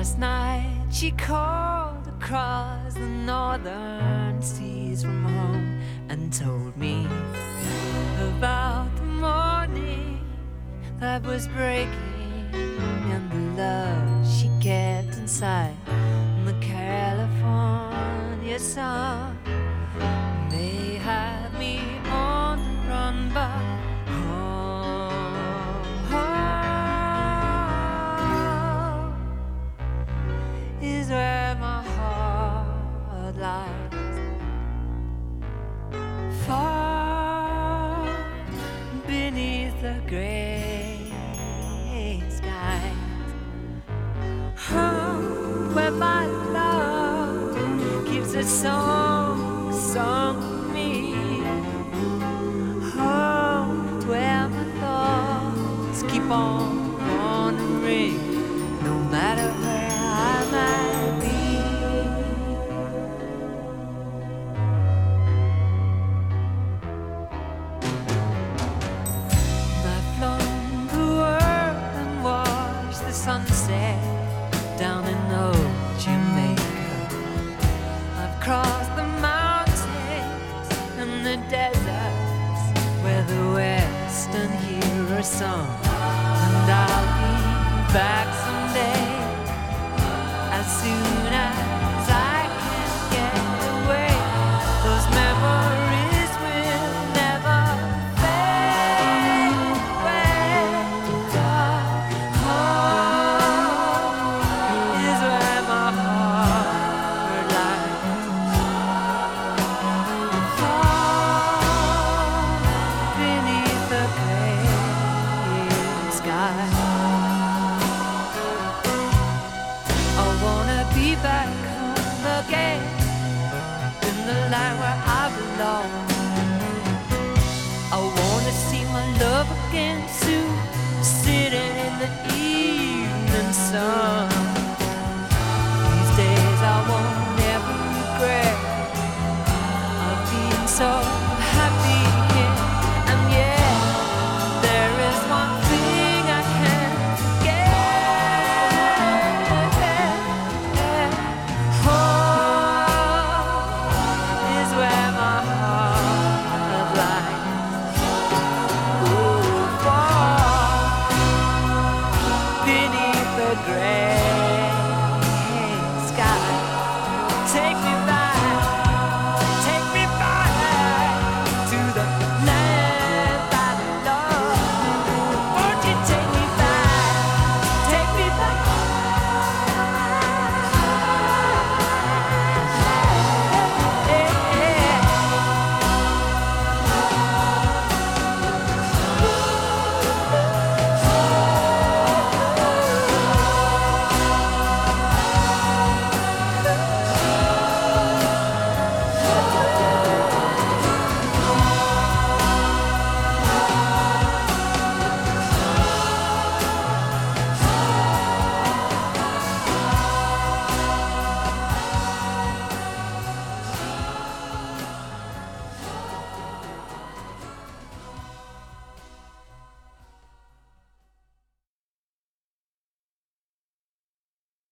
Last night she called across the northern seas from home and told me about the morning that was breaking and the love she kept inside the California sun. They had me on the run, but is where my heart lies, far beneath the gray skies, where my love keeps a song for me, where my thoughts keep on wandering, no matter where I might be. I've flown the world and watched the sunset down in old Jamaica. I've crossed the mountains and the deserts where the western heroes sung, and I'll be back someday as soon as I can get away. Those memories will never fade away. Home is where my heart lies, far beneath the pale sky. I wanna be back home again, in the land where I belong. I wanna see my love again soon, sitting in the evening sun.